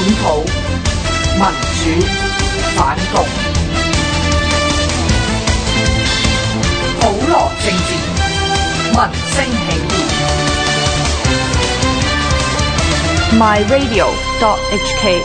土民主反共，普羅政治，民聲起義。 myradio.hk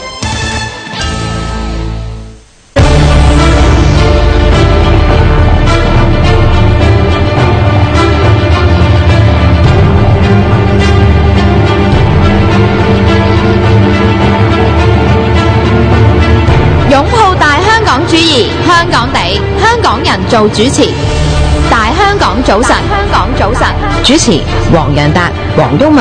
擁抱大香港主義，香港地，香港人做主持。大香港早晨，香港早晨， 主持黃洋達、黃毓民。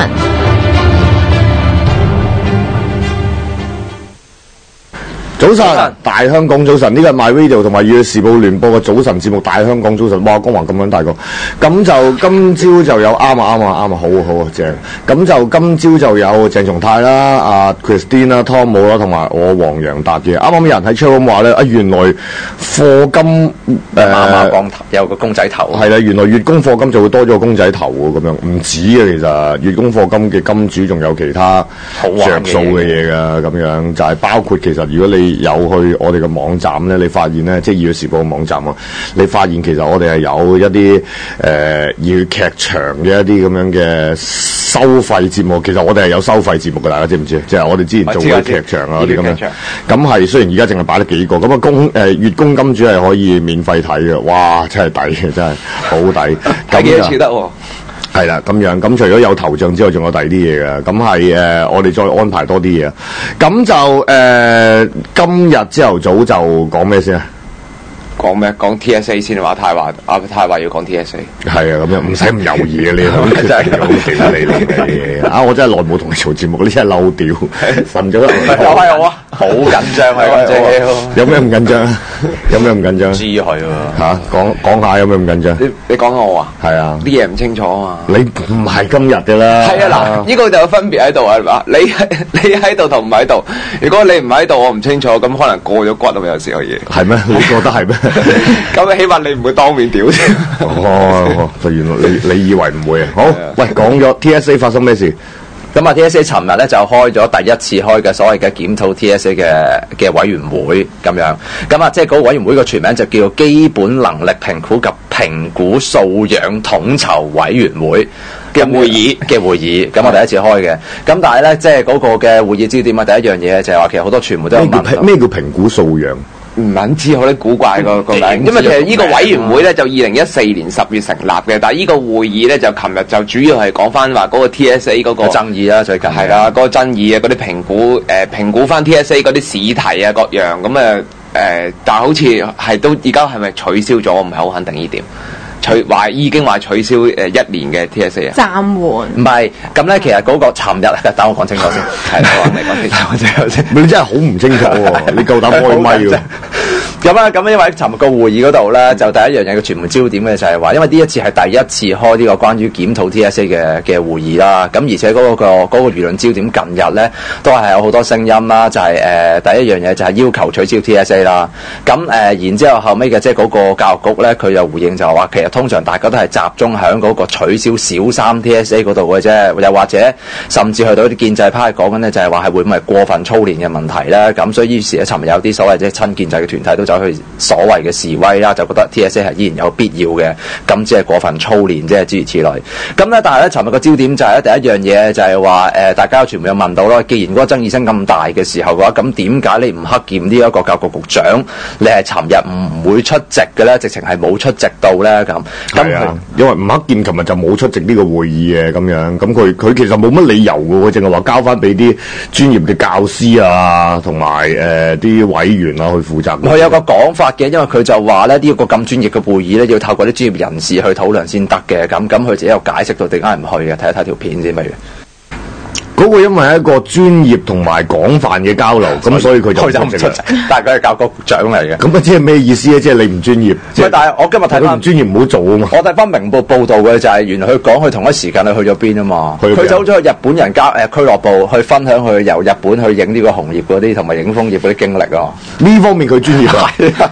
早晨，大香港早晨，呢個係 MyRadio 同埋《粵時報》聯播嘅早晨節目《大香港早晨》。哇，光環咁樣大個，咁就今朝就有啱啊，好正。咁就今朝就有鄭松泰啦、阿 Christine 啦、湯姆啦，同埋我黃洋達嘅。啱啱有人喺 chat room 話咧，原來課金馬鋼頭有個公仔頭。 係啦，原來月供課金就會多咗個公仔頭喎，咁樣唔止嘅其實，月供課金嘅金主仲有其他着數嘅嘢㗎，咁樣就係包括其實如果你有去我哋嘅網站咧，你發現咧，即係《粵時報》嘅網站啊，你發現其實我哋係有一啲粵劇場嘅一啲咁樣嘅收費節目。其實我哋係有收費節目嘅，大家知唔知？即係我哋之前做嗰啲劇場啊啲咁樣。咁係雖然而家淨係擺得幾個，咁啊月供金主係可以免費睇嘅。哇！真係抵嘅，真係好抵。 睇幾多次得喎？ 係啦，咁樣咁除咗有頭像之外，仲有第二啲嘢嘅，咁係我哋再安排多啲嘢。咁就今日朝頭早就講咩先啊？ 講咩？講 TSA 先話太華要講 TSA。係啊，咁樣唔使咁猶豫嘅你，真係咁屌你啊！我真係耐冇同你做節目，你真係嬲屌，瞓咗又係我啊！好緊張啊！ 有咩唔緊張啊？有咩唔緊張？ 知佢喎嚇，講下有咩唔緊張？ 你講下我啊？ 係啊， 啲嘢唔清楚啊嘛。 你唔係今日嘅啦。係啊，嗱，呢個就有分別喺度係嘛？你喺度同唔喺度。如果你唔喺度，我唔清楚，咁可能過咗骨啊！有時候嘢。係咩？你覺得係咩？ 咁起碼你唔會當面屌先。 就原來你以為唔會啊？好，喂，講咗 TSA 發生咩事？ 咁啊 TSA 尋日咧就開咗第一次開嘅所謂嘅檢討 TSA 嘅委員會咁樣。咁啊，即係嗰個委員會個全名就叫做基本能力評估及評估素養統籌委員會嘅會議。咁我第一次開嘅。咁但係咧，即係嗰個嘅會議焦點啊，第一樣嘢就係話其實好多傳媒都有問咩叫評估素養？ 唔撚知好啲古怪個名，因為其實呢個委員會咧就2014年10月成立嘅，但係呢個會議咧就琴日就主要係講翻話嗰個 TSA 嗰個爭議啦，最近係啦，嗰個爭議啊，嗰啲評估翻 TSA 嗰啲試題啊各樣咁但係好似係都而家係咪取消咗？我唔係好肯定呢點。已經話取消1年嘅 TSA 啊？ 暫緩。唔係，咁咧其實嗰個尋日，等我講清楚先。係，你講清楚。 你真係好唔清楚喎！你夠膽開咪喎？ 咁因為尋日個會議嗰度咧，就第一樣嘢嘅傳媒焦點嘅就係話，因為呢一次係第一次開呢個關於檢討 TSA 嘅會議啦。咁而且嗰個輿論焦點近日咧都係有好多聲音啦，就係第一樣嘢就係要求取消 TSA 啦。咁然之後尾嘅即係嗰個教育局咧，佢又回應就係話其實通常大家都係集中喺嗰個取消小三 TSA 嗰度嘅啫，又或者甚至去到啲建制派講緊咧，就係話係會唔會過分操練嘅問題咧？咁所以於是咧，尋日有啲所謂即係親建制嘅團體都走去所謂嘅示威啦，就覺得 TSA 係依然有必要嘅，咁只係過分操練，即係諸如此類。咁咧，但係咧，尋日個焦點就係第一樣嘢就係話大家傳媒有問到啦，既然嗰個爭議性咁大嘅時候嘅話，咁點解你吳克儉呢一個教育局局長，你係尋日唔會出席嘅咧？直情係冇出席到咧咁。 係啊，因為吳克儉琴日就冇出席呢個會議嘅咁樣，咁佢其實冇乜理由嘅，佢淨係話交翻俾啲專業嘅教師啊，同埋啲委員啊去負責。 佢有個講法嘅，因為佢就話咧呢個咁專業嘅會議咧，要透過啲專業人士去討論先得嘅。咁佢自己有解釋到點解唔去嘅，睇一睇條片先，不如。 嗰個因為係一個專業同埋廣泛嘅交流，咁所以佢就唔出席。 但係佢係教育局局長嚟嘅。 咁即係咩意思咧？即係你唔專業。 但係我今日睇翻唔專業唔好做啊嘛。 我睇翻明報報道嘅就係原來佢講佢同一時間去咗邊啊嘛。佢走咗去日本人俱樂部去分享佢由日本去影呢個紅葉嗰啲同埋影楓葉嗰啲經歷啊。 呢方面佢專業啊。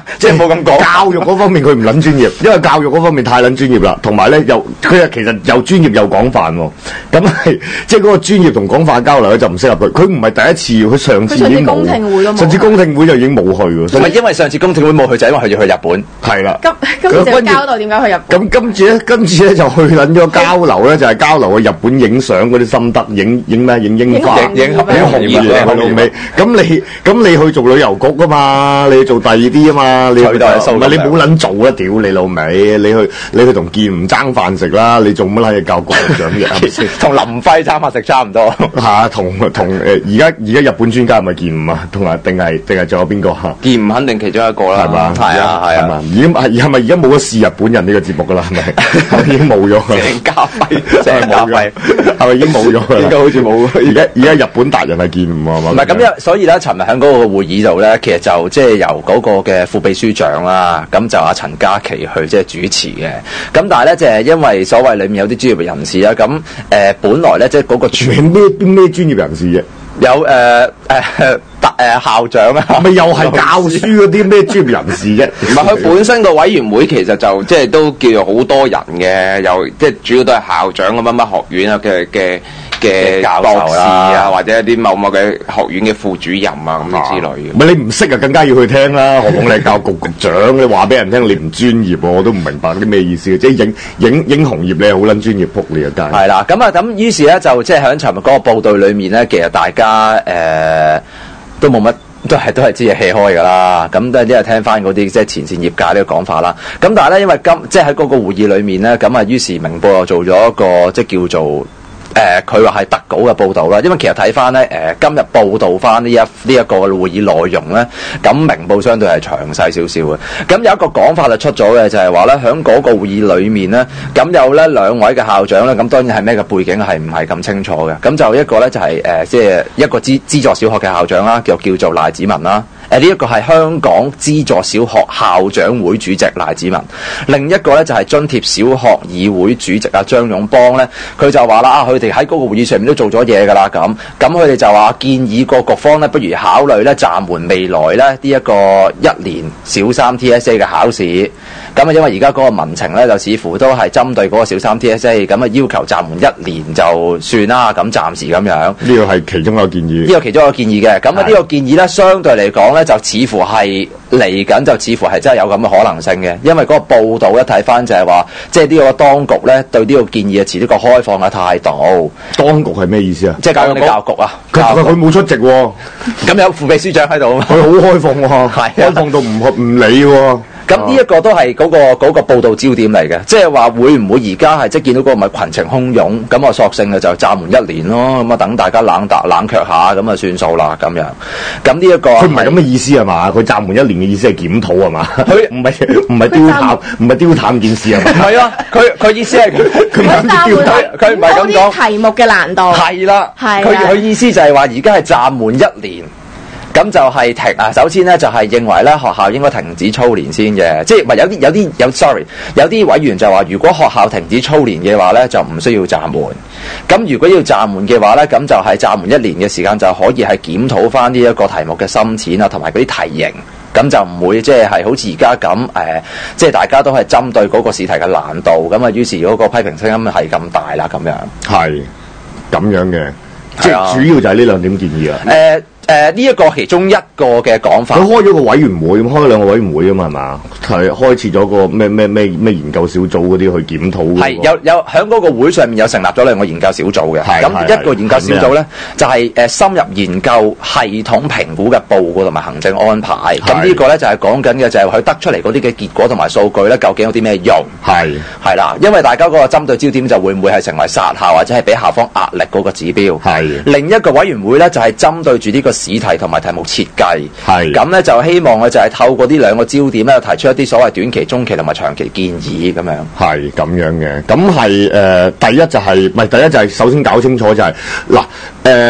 即係冇咁講。 教育嗰方面佢唔撚專業，因為教育嗰方面太撚專業啦，同埋咧佢其實又專業又廣泛喎。咁係即係嗰個專業同廣泛交流咧就唔適合佢。佢唔係第一次，佢上次已經冇。 公聽會都冇。 上次公聽會就已經冇去喎。 同埋因為上次公聽會冇去，就因為佢要去日本。 係啦。 今次就交代點解去日本。 咁今次咧就去撚咗交流咧，就係交流去日本影相嗰啲心得，影咩？影櫻花、影紅葉去到尾。咁你去做旅遊局噶嘛？你去做第二啲啊嘛？你唔係你冇撚做啊！屌你老味！你去同健唔爭飯食啦！你做乜撚嘢教局長嘅？係咪先？ 同林輝爭飯食差唔多。 嚇，同而家日本專家係咪健唔啊？同埋定係仲有邊個嚇？ 健唔肯定其中一個啦， 係嘛？ 係啊。 已經係咪而家冇咗試日本人呢個節目噶啦？係咪已經冇咗？ 鄭家輝， 係冇咗，係咪已經冇咗？ 應該好似冇。 而家日本達人係健唔啊嘛？ 唔係咁，所以咧，尋日喺嗰個會議度咧，其實就即係由嗰個嘅副秘書長啦，咁就阿陳嘉琪去即係主持嘅。咁但係咧，就係因為所謂裡面有啲專業人士啦，咁本來咧即係嗰個咩專業人士啫？ 有校長啊， 咪又係教書嗰啲咩專業人士啫？ 唔係佢本身個委員會其實就即係都叫做好多人嘅，又即係主要都係校長乜乜學院啊嘅教授博士啊，或者一啲某嘅學院嘅副主任啊咁之類嘅。 唔係你唔識啊，更加要去聽啦。何況你係教局局長，你話俾人聽你唔專業喎，我都唔明白啲咩意思。即係影紅葉你係好撚專業，撲你啊街。係啦，咁於是咧就即係喺尋日嗰個報道裏面咧，其實大家都冇乜。都係知係 hea 開㗎啦，咁都係啲人聽翻嗰啲即係前線業界呢個講法啦。咁但係咧，因為即係喺嗰個會議裏面咧，咁啊於是明報又做咗一個即係叫做佢話係特稿嘅報導啦。因為其實睇翻咧今日報導翻呢一個會議內容咧，咁明報相對係詳細少少嘅。咁有一個講法就出咗嘅，就係話咧喺嗰個會議裏面咧，咁有咧兩位嘅校長咧，咁當然係咩嘅背景係唔係咁清楚嘅。咁就一個咧就係即係一個資助小學嘅校長啦，叫做賴子文啦。呢一個係香港資助小學校長會主席賴子文，另一個咧就係津貼小學議會主席張勇邦咧，佢就話啦佢哋喺嗰個會議上面都做咗嘢㗎啦，咁佢哋就話建議個局方咧，不如考慮咧暫緩未來咧呢一個1年小三 TSA 嘅考試。咁因為而家嗰個民情咧就似乎都係針對嗰個小三 TSA，咁要求暫緩1年就算啦，咁暫時咁樣。呢個係其中一個建議。 呢個其中一個建議嘅，咁呢個建議咧相對嚟講咧就似乎係嚟緊，就似乎係真係有咁嘅可能性嘅，因為嗰個報道一睇翻就係話，即係呢個當局咧對呢個建議持呢個開放嘅態度。 當局係咩意思啊？ 即係教育局啊， 佢冇出席喎。 咁有副秘書長喺度啊嘛。 佢好開放喎，開放到唔理喎。 咁呢一個都係嗰個報道焦點嚟嘅，即係話會唔會而家係即係見到嗰個咪群情洶湧，咁啊索性就暫緩1年咯，咁啊等大家冷卻下，咁啊算數啦咁樣。咁呢一個佢唔係咁嘅意思係嘛？佢暫緩1年嘅意思係檢討係嘛？佢唔係丟淡件事係嘛？ 唔係啊，佢意思係佢唔係丟淡，佢唔係咁講。 題目嘅難度係啦，佢意思就係話而家係暫緩1年。咁就係首先咧就係認為咧學校應該停止操練先嘅，即係唔係有啲委員就話如果學校停止操練嘅話咧就唔需要暫緩，咁如果要暫緩嘅話咧咁就係暫緩1年嘅時間就可以係檢討翻呢一個題目嘅深淺啊，同埋嗰啲題型，咁就唔會即係好似而家咁即係大家都係針對嗰個試題嘅難度，咁啊於是嗰個批評聲音係咁大啦咁樣。係咁樣嘅，即係主要就係呢兩點建議啊。 呢一個其中一個嘅講法， 佢開咗個委員會，咁開咗2個委員會啊嘛，係嘛？係開設咗個咩研究小組嗰啲去檢討。係有喺嗰個會上面有成立咗2個研究小組嘅。咁一個研究小組咧就係深入研究系統評估嘅報告同埋行政安排。咁呢個咧就係講緊嘅就係佢得出嚟嗰啲嘅結果同埋數據咧，究竟有啲咩用？係啦，因為大家嗰個針對焦點就會唔會係成為殺校或者係俾校方壓力嗰個指標。另一個委員會咧就係針對住呢個試題同埋題目設計，咁咧就希望就係透過呢2個焦點咧，提出一啲所謂短期、中期同埋長期建議咁樣。係咁樣嘅，咁係第一就係首先搞清楚就係暫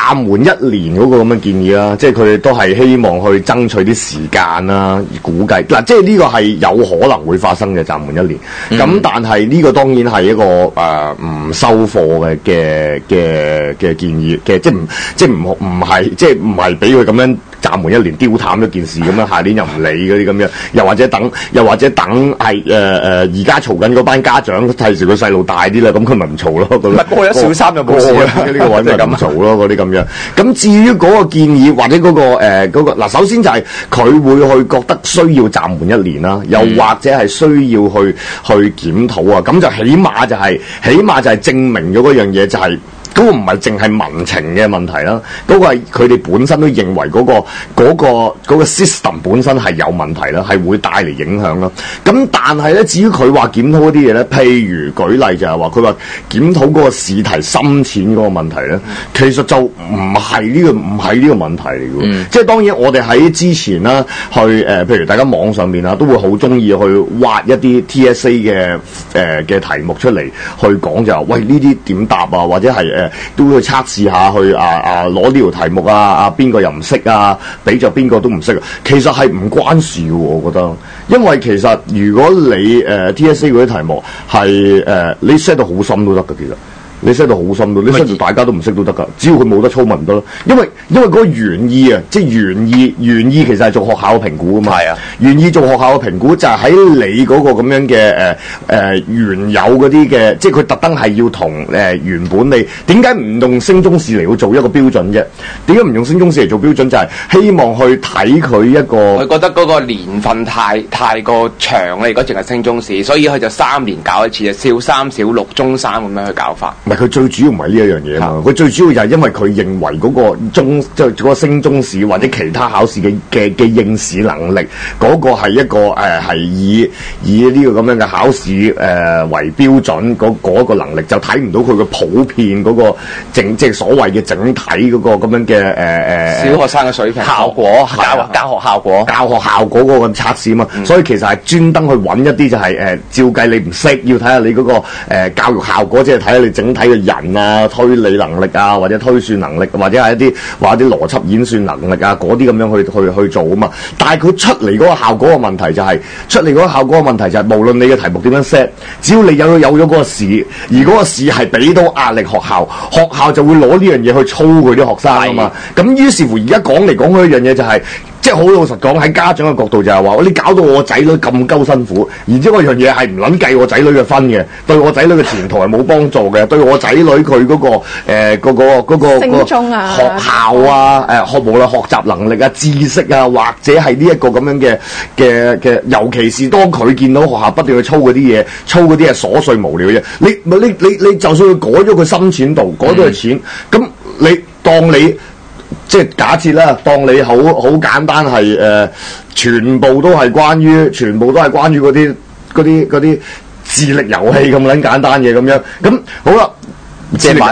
暫緩1年嗰個咁嘅建議啦，即係佢哋都係希望去爭取啲時間啦，估計嗱，即係呢個係有可能會發生嘅暫緩1年。咁但係呢個當然係一個唔收貨嘅建議嘅，即係唔係俾佢咁樣暫緩1年丟淡咗件事咁樣，下年又唔理嗰啲咁樣，又或者等係而家嘈緊嗰班家長睇住個細路大啲啦，咁佢咪唔嘈咯？唔係過咗小三就冇事啦，呢個位咪咁嘈咯，嗰啲咁樣。咁至於嗰個建議或者嗰個嗱，首先就係佢會去覺得需要暫緩1年啦，又或者係需要去檢討啊，咁就起碼就係證明咗嗰樣嘢就係。嗰個唔係淨係民情嘅問題啦，嗰個係佢哋本身都認為嗰個 system 本身係有問題啦，係會帶嚟影響啦。咁但係咧，至於佢話檢討嗰啲嘢咧，譬如舉例就係話佢話檢討嗰個試題深淺嗰個問題咧，其實就唔係呢個問題嚟嘅。即係當然我哋喺之前啦，譬如大家網上面啊，都會好中意去挖一啲 TSA 嘅題目出嚟去講就話，喂呢啲點答啊，或者係都會去測試下去攞呢條題目邊個又唔識啊，俾咗邊個都唔識啊，其實係唔關事嘅，我覺得，因為其實如果你TSA 嗰啲題目係你 set 到好深都得嘅，其實。你 set 到好深咯，你 set 到大家都唔識都得㗎，只要佢冇得操文得咯。因為嗰個原意啊，即係原意其實係做學校嘅評估㗎嘛。係啊，原意做學校嘅評估就係喺你嗰個咁樣嘅原有嗰啲嘅，即係佢特登係要同原本你點解唔用升中試嚟去做一個標準啫？點解唔用升中試嚟做標準？就係希望去睇佢一個。 佢覺得嗰個年份太過長啦，如果淨係升中試，所以佢就3年搞一次，就小3、小6、中3咁樣去搞法。 佢最主要唔係呢一樣嘢嘛，佢最主要就係因為佢認為嗰個即係嗰個升中試或者其他考試嘅應試能力，嗰個係一個係以呢個咁樣嘅考試為標準嗰個能力，就睇唔到佢嘅普遍嗰個即係所謂嘅整體嗰個咁樣嘅小學生嘅水平效果教學效果嗰個測試嘛，所以其實係專登去揾一啲就係照計你唔識，要睇下你嗰個教育效果，即係睇下你整體嘅人啊、推理能力啊，或者推算能力，或者係一啲邏輯演算能力啊，嗰啲咁樣去做啊嘛。但係佢出嚟嗰個效果嘅問題就係，無論你嘅題目點樣 set， 只要你有咗嗰個試，而嗰個試係俾到壓力學校就會攞呢樣嘢去操佢啲學生啊嘛。咁於是乎而家講嚟講去一樣嘢就係。即係好老實講，喺家長嘅角度就係話，你搞到我仔女咁鳩辛苦，然之後嗰樣嘢係唔撚計我仔女嘅分嘅，對我仔女嘅前途係冇幫助嘅，對我仔女佢嗰個升中啊學校啊無論學習能力啊、知識啊，或者係呢一個咁樣嘅，尤其是當佢見到學校不斷去操嗰啲嘢，操嗰啲係瑣碎無聊嘅嘢，你就算佢改咗佢深淺度，改咗佢淺，咁你當你。即係假設啦，當你好簡單係全部都係關於嗰啲智力遊戲咁撚簡單嘅咁樣，咁好啦。即係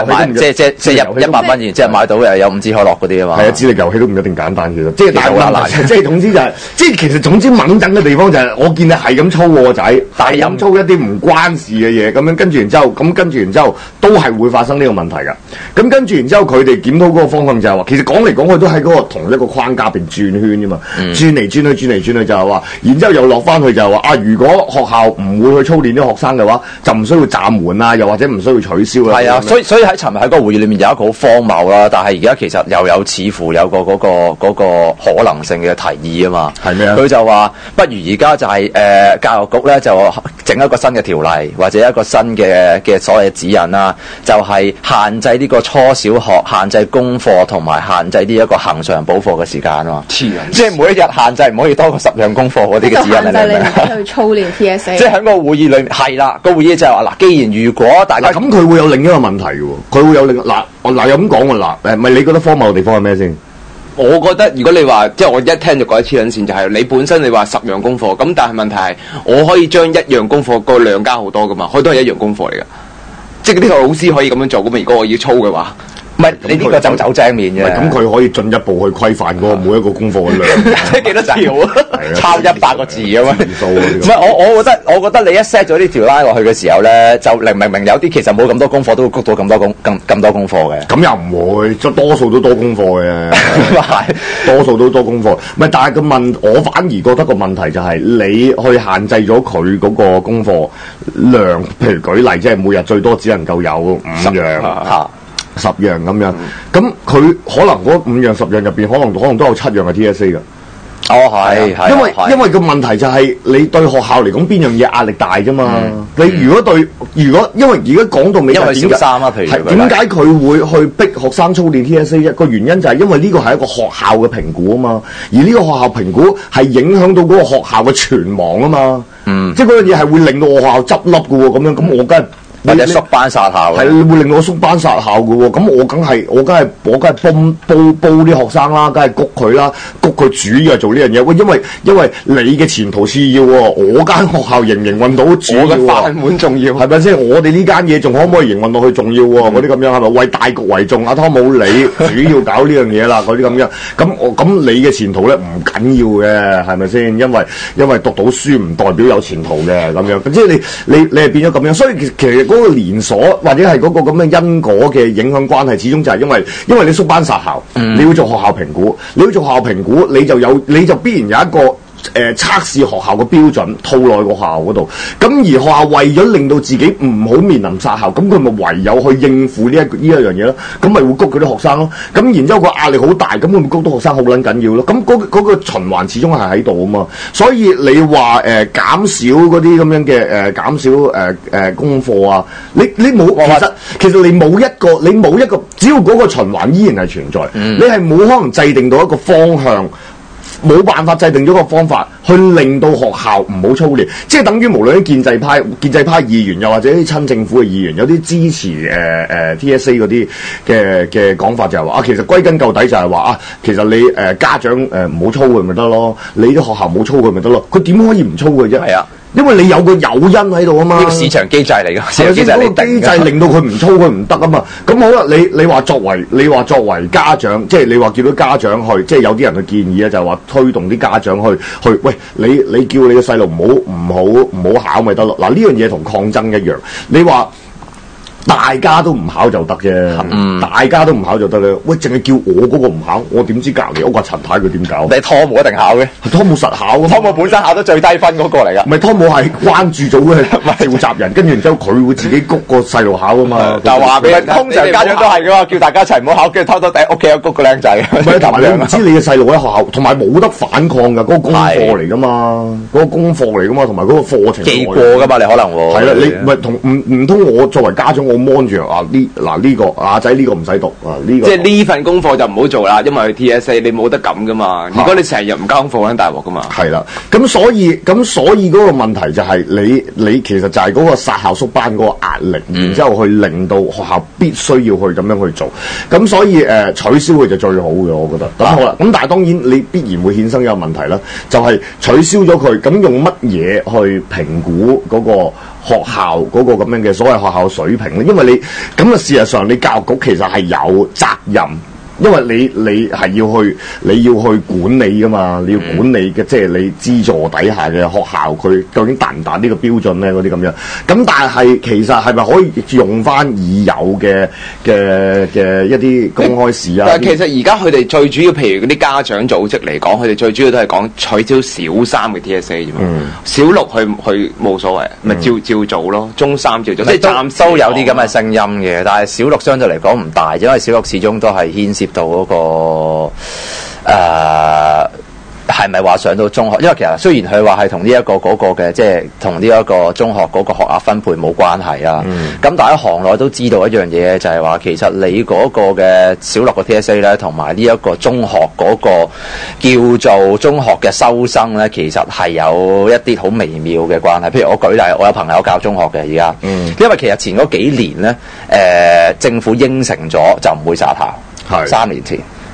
100蚊，即係買到又有5支可樂嗰啲啊嘛。係啊，智力遊戲都唔一定簡單，其實即係大好難。即係總之就係，即係其實總之猛整嘅地方就係，我見你係咁操我個仔，但係咁操一啲唔關事嘅嘢，咁樣跟住然之後都係會發生呢個問題㗎。咁跟住然之後佢哋檢討嗰個方向就係話，其實講嚟講去都喺嗰個同一個框架入邊轉圈啫嘛，轉嚟轉去就係話，然之後又落翻去就係話如果學校唔會去操練啲學生嘅話，就唔需要暫緩啊，又或者唔需要取消啦。係啊。 所以喺尋日喺個會議裏面有一個好荒謬啦，但係而家其實又有似乎有個嗰個可能性嘅提議啊嘛。係咩啊？佢就話不如而家就係教育局咧就整一個新嘅條例或者一個新嘅所謂嘅指引啦，就係限制呢個初小學限制功課同埋限制呢一個恆常補課嘅時間啊嘛。即係每一日限制唔可以多過10樣功課嗰啲嘅指引嚟。 限制你去操練 TSA。 即係喺個會議裏面係啦，個會議就係話嗱，既然如果大家咁佢會有另一個問題嘅喎。佢會有另嗱又咁講喎嗱，咪你覺得荒謬嘅地方係咩先？ 我覺得如果你話即係我一聽就覺得黐撚線，就係你本身你話10樣功課，咁但係問題係我可以將1樣功課個量加好多噶嘛，佢都係1樣功課嚟噶，即係呢個老師可以咁樣做噶嘛。如果我要操嘅話， 唔係你呢個走正面嘅， 咁佢可以進一步去規範嗰個每一個功課嘅量， 即係幾多條啊？抄100個字咁樣。唔係我覺得你一 set 咗呢條拉落去嘅時候咧，就明有啲其實冇咁多功課都會谷到咁多功課嘅。 咁又唔會，即多數都多功課嘅，多數都多功課。唔係，但係我反而覺得個問題就係你去限制咗佢嗰個功課量，譬如舉例，即係每日最多只能夠有5樣。10樣咁樣，咁佢可能嗰5樣10樣入邊，可能都有7樣係 TSA 㗎。 哦，係， 因為個問題就係你對學校嚟講邊樣嘢壓力大啫嘛。你如果因為而家講到尾， 因為小三啊，譬如點解佢會去逼學生操練 TSA 一個原因就係因為呢個係一個學校嘅評估啊嘛，而呢個學校評估係影響到嗰個學校嘅存亡啊嘛。即係嗰樣嘢係會令到我學校執笠嘅喎，咁樣咁我梗係。 或者縮班殺校， 係會令我縮班殺校嘅喎。咁我梗係煲啲學生啦，梗係谷佢啦，谷佢主要係做呢樣嘢。喂，因為你嘅前途次要喎，我間學校營運到主要，我嘅飯碗重要，係咪先？我哋呢間嘢仲可唔可以營運落去重要喎？嗰啲咁樣係咪為大局為重？阿湯姆你主要搞呢樣嘢啦，嗰啲咁樣。咁你嘅前途咧唔緊要嘅，係咪先？因為讀到書唔代表有前途嘅咁樣。即係你係變咗咁樣，所以其實。嗰個連鎖或者係嗰個咁嘅因果嘅影響關係，始終就係因為你縮班殺校，你要做學校評估，你就必然有一個測試學校嘅標準套落個學校嗰度。咁而學校為咗令到自己唔好面臨殺校，咁佢咪唯有去應付呢一樣嘢咯。咁咪會谷佢啲學生咯。咁然之後個壓力好大，咁會唔會谷到學生好撚緊要咯？咁嗰個循環始終係喺度啊嘛。所以你話減少嗰啲咁樣嘅減少功課啊，你冇其實你冇一個，只要嗰個循環依然係存在，你係冇可能制定到一個方向。冇辦法制定咗個方法去令到學校唔好操練，即係等於無論啲建制派議員，又或者啲親政府嘅議員，有啲支持TSA 嗰啲嘅講法就係話啊，其實歸根究底就係話啊，其實你家長唔好操佢咪得咯，你啲學校唔好操佢咪得咯，佢點可以唔操佢啫？係啊。因為你有個誘因喺度啊嘛， 呢個市場機制嚟㗎，市場機制嗰個機制令到佢唔操佢唔得啊嘛。咁好啦，你話作為家長，即係你話叫到家長去，即係有啲人去建議咧，就係話推動啲家長去，喂，你叫你個細路唔好考咪得咯。嗱，呢樣嘢同抗爭一樣，你話。大家都唔考就得啫，大家都唔考就得咧。喂，淨係叫我嗰個唔考，我點知隔離屋個陳太佢點搞？ 你湯姆一定考嘅， 湯姆實考。湯姆本身考得最低分嗰個嚟㗎。 唔係湯姆係關注組嘅負責人，跟住然之後佢會自己谷個細路考㗎嘛。 就話俾通常家長都係㗎嘛，叫大家一齊唔好考，跟住偷偷地屋企有谷個靚仔。 唔係，同埋你唔知你嘅細路喺學校，同埋冇得反抗㗎，嗰個功課嚟㗎嘛，嗰個功課嚟㗎嘛，同埋嗰個課程記過㗎嘛，你可能喎。 係啦，你唔通我作為家長我 mon 住啊？呢個阿仔呢個唔使讀啊，呢個即係呢份功課就唔好做啦，因為 TSA 你冇得咁噶嘛。如果你成日唔交功課，咁大鑊噶嘛。 係啦，咁所以嗰個問題就係你其實就係嗰個殺校縮班嗰個壓力，然之後去令到學校必須要去咁樣去做。咁所以取消佢就最好嘅，我覺得。咁好啦，咁但係當然你必然會衍生一個問題啦，就係取消咗佢，咁用乜嘢去評估嗰個學校嗰個咁樣嘅所謂學校水平咧？因為你咁啊，事實上你教育局其實係有責任，因為你係要去管理噶嘛，你要管理嘅即係你資助底下嘅學校，佢究竟達唔達呢個標準咧？嗰啲咁樣。咁但係其實係咪可以用翻已有嘅一啲公開試啊？ 但係其實而家佢哋最主要，譬如嗰啲家長組織嚟講，佢哋最主要都係講取消小三嘅 TSA 啫嘛。小六去冇所謂，咪照做咯。中三照做，即係暫都有啲咁嘅聲音嘅，但係小六相對嚟講唔大，因為小六始終都係牽涉到嗰個係咪話上到中學？因為其實雖然佢話係同呢一個嗰個嘅，即係同呢一個中學嗰個學額分配冇關係啊。咁但係喺行內都知道一樣嘢，就係話其實你嗰個嘅小六個 TSA 咧，同埋呢一個中學嗰個叫做中學嘅收生咧，其實係有一啲好微妙嘅關係。譬如我舉例，我有朋友教中學嘅而家，因為其實前嗰幾年咧，政府應承咗就唔會殺校，3年前。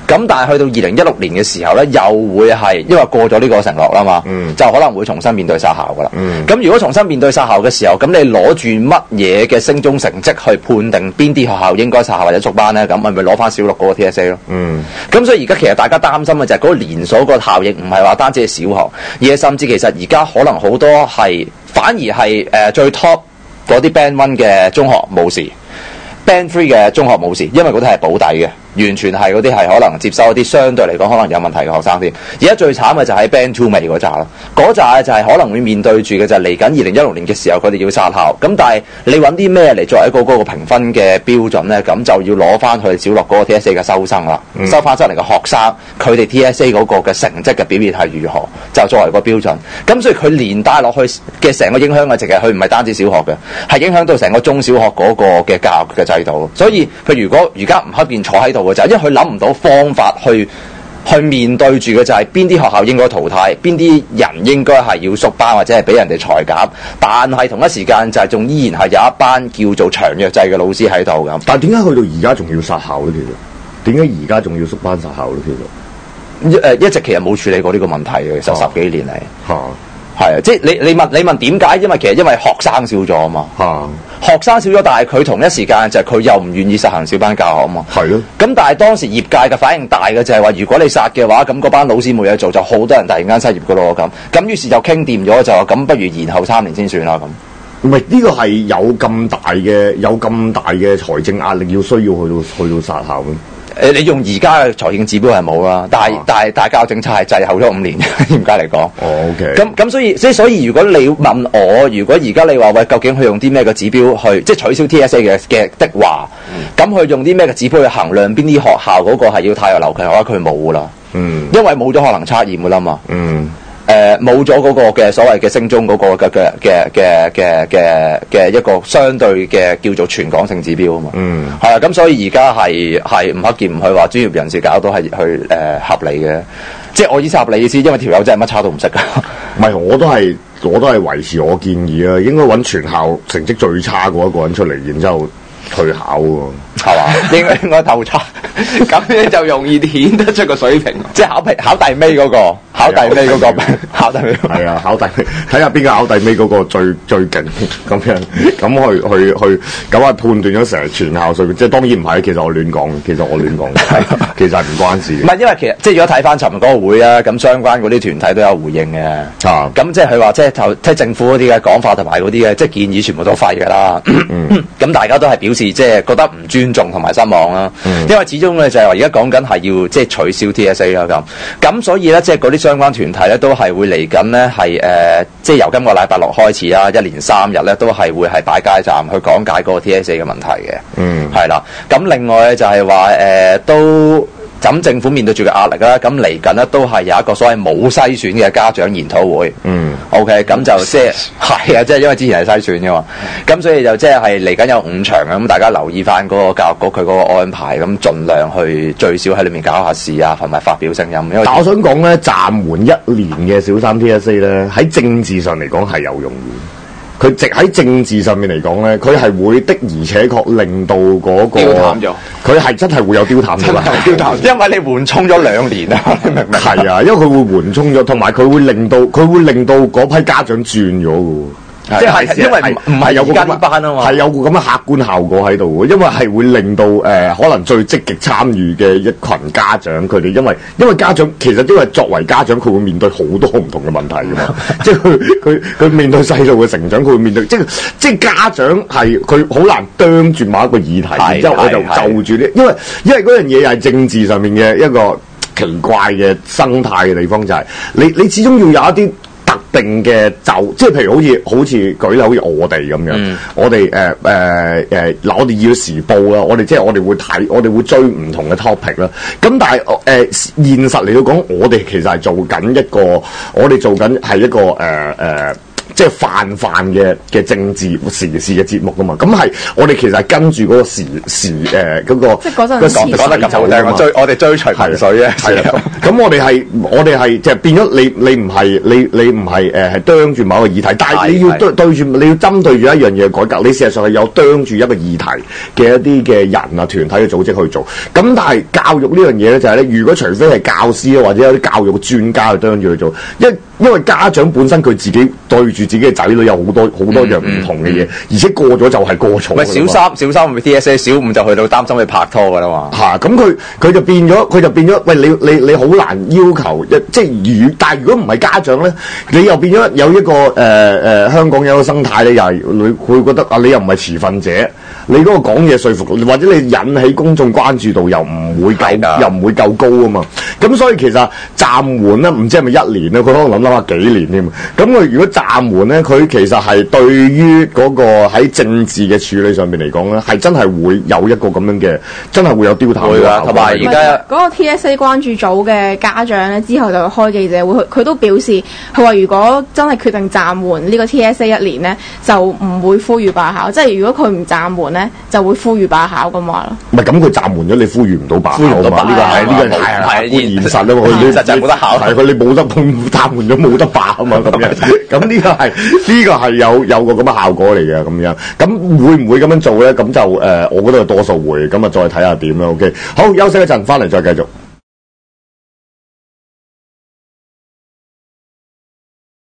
咁但係去到2016年嘅時候咧，又會係因為過咗呢個承諾啦嘛，就可能會重新面對殺校噶啦。咁如果重新面對殺校嘅時候，咁你攞住乜嘢嘅升中成績去判定邊啲學校應該殺校或者縮班咧？咁咪攞翻小六嗰個 TSA 咯。咁所以而家其實大家擔心嘅就係嗰個連鎖個效應，唔係話單止係小學，而係甚至其實而家可能好多係反而係最 top 嗰啲 Band 1嘅中學冇事，Band 3嘅中學冇事，因為嗰啲係保底嘅。完全係嗰啲係可能接收一啲相對嚟講可能有問題嘅學生添。而家最慘嘅就係 Band 2尾嗰扎啦，嗰扎就係可能會面對住嘅就係嚟緊2016年嘅時候，佢哋要殺校。咁但係你揾啲咩嚟作為一個嗰個評分嘅標準咧？咁就要攞翻佢小六嗰個 TSA 嘅收生啦，收翻出嚟嘅學生，佢哋 TSA 嗰個嘅成績嘅表現係如何，就作為個標準。咁所以佢連帶落去嘅成個影響嘅，其實佢唔係單止小學嘅，係影響到成個中小學嗰個嘅教育嘅制度。所以佢如果而家吳克儉坐喺度，就係因為佢諗唔到方法去面對住嘅就係邊啲學校應該淘汰，邊啲人應該係要縮班或者係俾人哋裁減，但係同一時間就係仲依然係有一班叫做長弱制嘅老師喺度咁。 但係點解去到而家仲要殺校咧？其實點解而家仲要縮班殺校咧？其實一直其實冇處理過呢個問題嘅，其實10幾年嚟。係啊，即係你問點解？因為學生少咗啊嘛。學生少咗，但係佢同一時間就係佢又唔願意實行小班教學啊嘛。係咯。咁但係當時業界嘅反應大嘅就係話，如果你殺嘅話，咁嗰班老師冇嘢做，就好多人突然間失業噶咯咁。咁於是就傾掂咗，就話咁不如延後3年先算啦咁。 唔係呢個係有咁大嘅財政壓力，需要去到殺校咩？ 你用而家嘅財政指標係冇啦，但係大教政策係滯後咗5年，嚴格嚟講。 OK。 咁所以如果你問我，如果而家你話喂，究竟佢用啲咩嘅指標去即係取消 TSA 嘅話，咁佢用啲咩嘅指標去衡量邊啲學校嗰個係要汰弱留強嘅話，佢冇噶啦。因為冇咗學能測驗噶啦嘛。冇咗嗰個嘅所謂嘅升中嗰個嘅一個相對嘅叫做全港性指標啊嘛，係啊，咁所以而家係吳克儉唔去話專業人士搞到係去合理嘅，即係我意思合理意思，因為條友真係乜叉都唔識噶。 唔係，我都係維持我建議啊，應該揾全校成績最差嗰一個人出嚟，然之後去考喎， 係嘛？應該鬥差， 咁你就容易顯得出個水平， 即係考第尾嗰個。考第尾嗰個，考第尾係啊，考第尾睇下邊個考第尾嗰個最勁咁樣，咁去咁啊判斷咗成全校水平，即係當然唔係，其實我亂講，其實係唔關事嘅。唔係， 因為其實即係如果睇翻尋日嗰個會啊，咁相關嗰啲團體都有回應嘅。咁即係佢話即係政府嗰啲嘅講法同埋嗰啲嘅即係建議全部都廢㗎啦。咁大家都係表示即係覺得唔尊重同埋失望啦。因為始終咧就係話而家講緊係要即係取消 TSA 啦咁所以咧即係嗰啲相關團體咧都係會嚟緊咧係即係由今個禮拜6開始啦，一連3日咧都係會係擺街站去講解嗰個 TSA 嘅問題嘅。係啦。咁另外咧就係話都咁政府面對住嘅壓力啦，咁嚟緊咧都係有一個所謂冇篩選嘅家長研討會。OK， 咁就即係即係因為之前係篩選嘅嘛，咁所以就即係嚟緊有5場咁大家留意翻嗰個教育局佢嗰個安排，咁盡量去最少喺裏面搞下事啊，同埋發表聲音。因為但我想講咧，暫緩1年嘅小三 TSA 咧，喺政治上嚟講係有用嘅。佢直喺政治上面嚟講咧，佢係會的而且確令到嗰個丟淡咗。 佢係真係會有丟淡咗啦， 因為你緩衝咗2年啊，你明唔明？ 係啊，因為佢會緩衝咗，同埋佢會令到嗰批家長轉咗嘅喎。即係因為唔係有個咁嘅班啊嘛，係有個咁嘅客觀效果喺度嘅，因為係會令到可能最積極參與嘅一群家長，佢哋因為家長其實因為作為家長，佢會面對好多唔同嘅問題㗎嘛，即係佢面對細路嘅成長，佢會面對即係家長係佢好難啄住某一個議題，然之後我就住呢，因為嗰樣嘢又係政治上面嘅一個奇怪嘅生態嘅地方，就係你始終要有一啲特定嘅即係譬如好似舉例好似我哋咁樣，我哋嗱我哋要時報啦，我哋會睇，我哋會追唔同嘅 topic 啦。咁但係現實嚟到講，我哋其實係做緊一個，我哋做緊係一個即係泛嘅政治時事嘅節目噶嘛。咁係我哋其實係跟住嗰個時嗰個， 即係嗰陣講得咁好聽，我哋追隨民水啊， 係啊。咁我哋係即係變咗你唔係係啄住某個議題，但係你要對住你要針對住一樣嘢改革，你事實上係有啄住一個議題嘅一啲嘅人啊團體嘅組織去做。咁但係教育呢樣嘢咧就係咧，如果除非係教師或者有啲教育嘅專家去啄住去做，因為家長本身佢自己對住自己嘅仔女有好多樣唔同嘅嘢，而且過咗就係過咗。 咪小三咪 TSA， 小五就去到擔心去拍拖噶啦嘛。 咁佢就變咗，喂你好難要求即係但係如果唔係家長咧，你又變咗有一個香港有一個生態咧，又係你會覺得啊，你又唔係持份者，你嗰個講嘢說服或者你引起公眾關注度又唔會夠高啊嘛。咁所以其實暫緩咧，唔知係咪1年咧，佢可能諗下幾年添。咁佢如果暫緩咧，佢其實係對於嗰個喺政治嘅處理上面嚟講咧，係真係會有一個咁樣嘅，真係會有丟淡嘅效果。 同埋而家嗰個 TSA 關注組嘅家長咧，之後就開記者會，佢都表示，佢話如果真係決定暫緩呢個 TSA 1年咧，就唔會呼籲罷考。即係如果佢唔暫緩咧，就會呼籲罷考咁話咯。 唔係咁，佢暫緩咗，你呼籲唔到罷考嘛？呢個係現實啊嘛， 現實就係冇得考。 係佢你冇得暫緩咗，冇得罷啊嘛咁樣。咁呢個係有個咁嘅效果嚟嘅咁樣。咁會唔會咁樣做咧？咁就我覺得係多數會。咁啊，再睇下點啦。OK，好，休息一陣，翻嚟再繼續。